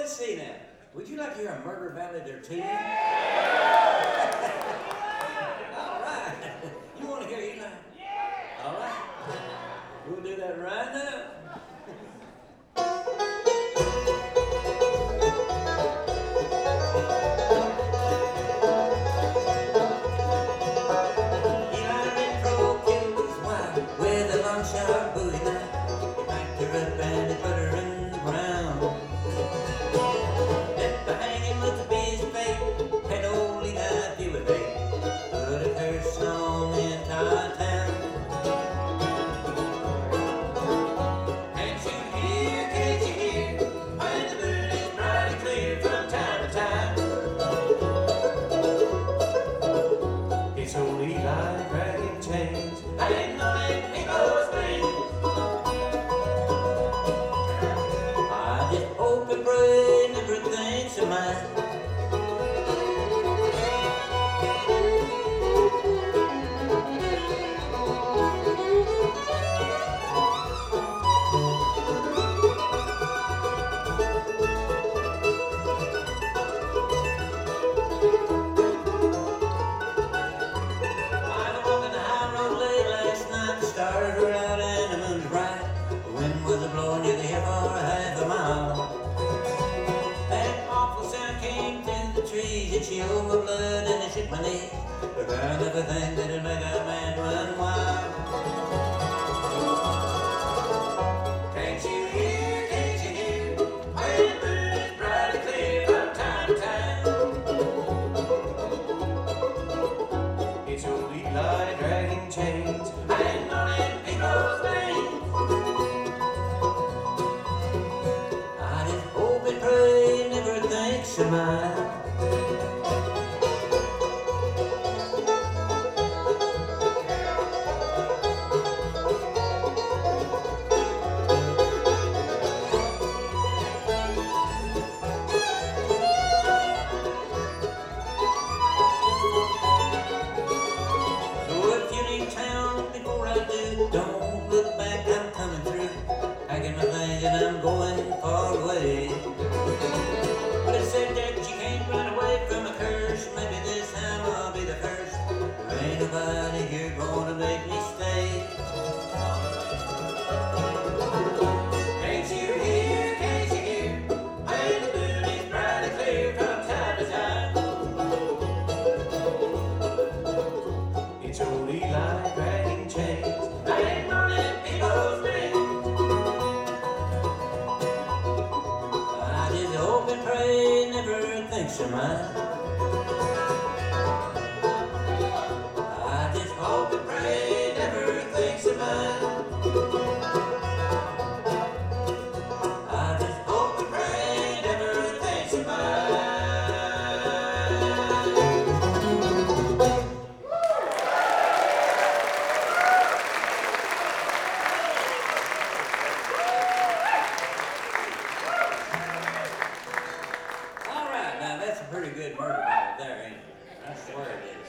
let's see now. Would you like to hear a murder ballad or two? All right. You want to hear Eli? Yeah. All right. We'll do that right now. Eli Renfro killed his wife with a long sharp bowie knife. He packed her up and he put her in the ground. Left the hanging looked to be his fate, and old Eli he would hate. Put a curse on the entire town. Can't you hear, when the moon is bright and clear from time to time? It's old Eli dragging chains, hanging on them people's names. I just hope and pray never thinks of mine. Started her out and the moon was bright. The wind was blowing you there for half a mile. That awful sound came through the trees. It chilled my blood and it shook my knees. The kind of a thing that'd make a man run wild. Can't you hear, when the moon is bright and clear from time to time? It's old Eli dragging chains, hanging on them people's names. I just hope and pray never thinks of mine. Don't look back, I'm coming through. Packing my things and I'm going far away. But it said that you can't run away from a curse. Maybe this time I'll be the first. There ain't nobody here gonna make me stay. Can't you hear, when the moon is bright and clear from time to time? It's old Eli dragging chains, hanging on them people's names. I just hope and pray never thinks of mine. I just hope and pray never thinks of mine. I just hope and pray never thinks of mine. All right, now that's a pretty good murder ballad there, ain't it? I swear it is.